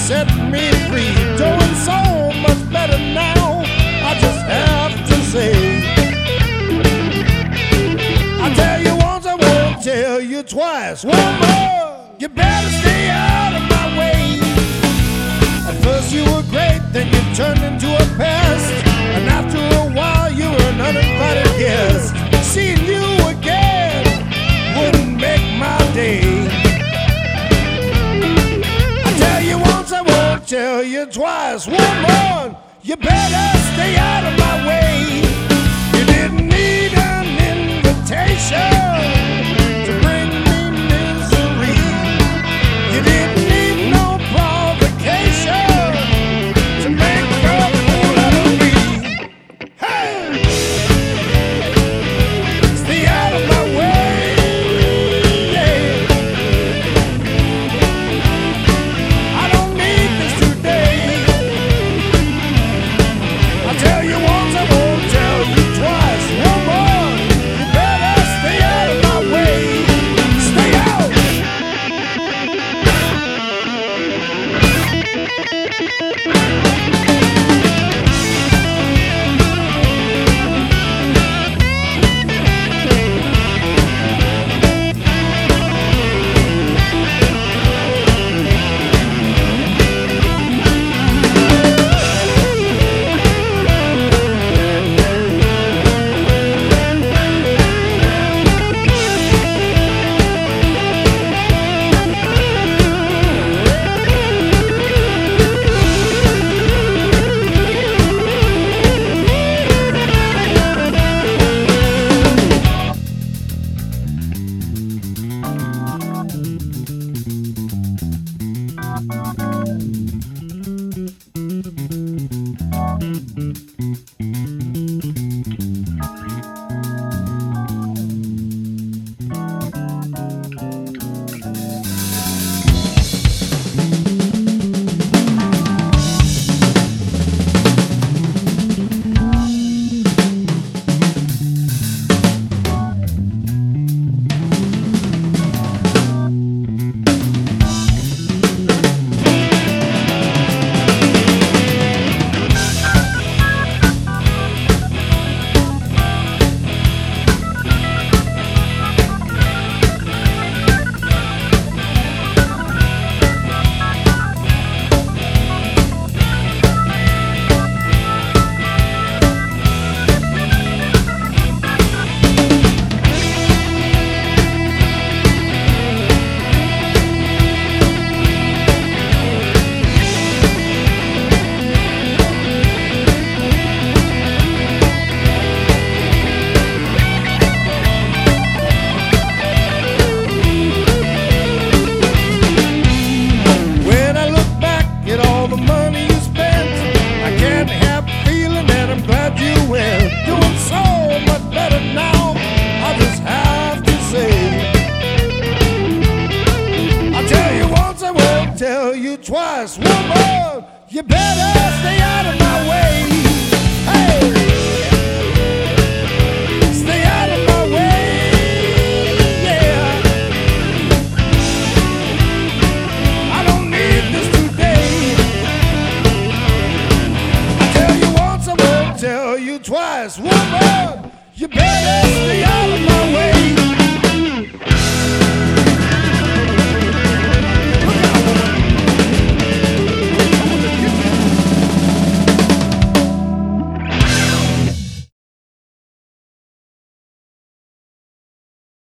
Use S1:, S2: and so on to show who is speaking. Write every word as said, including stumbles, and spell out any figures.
S1: set me free. Doing so much better now, I just have to say. I tell you once, I won't tell you twice. Woman, you better stay out of my way. At first you were great, then you turned into a pest, and after a while you were an uninvited guest. Seeing you again wouldn't make my day. I tell you once, I won't tell you twice. Woman, you better stay out of my way. You didn't need an invitation to bring me misery. You didn't need no provocation to make a fool out of me. Hey! Stay out of my way. Yeah. I don't need this today. I tell you once, I won't tell you twice. Woman, you better stay out of my way. Stay out. Tell you twice, woman, you better stay out of my way.